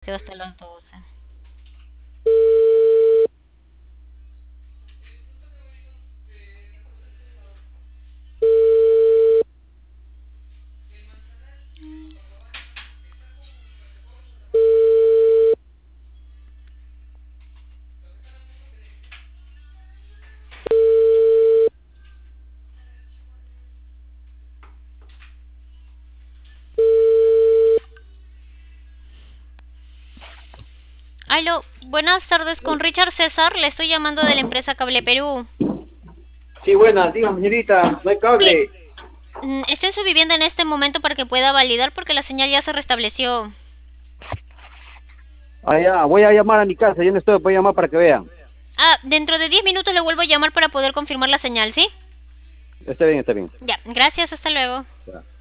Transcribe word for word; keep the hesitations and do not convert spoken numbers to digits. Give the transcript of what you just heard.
quedo hasta las doce. Aló, buenas tardes con Richard César. Le estoy llamando de la empresa Cable Perú. Sí, buenas, dígame, señorita, no hay Sí, cable. mm, estoy en su vivienda en este momento para que pueda validar porque la señal ya se restableció. Ah, ya, voy a llamar a mi casa, yo no estoy, voy a llamar para que vean. Ah, dentro de diez minutos le vuelvo a llamar para poder confirmar la señal, ¿sí? Está bien, está bien. Ya, gracias, hasta luego. Ya.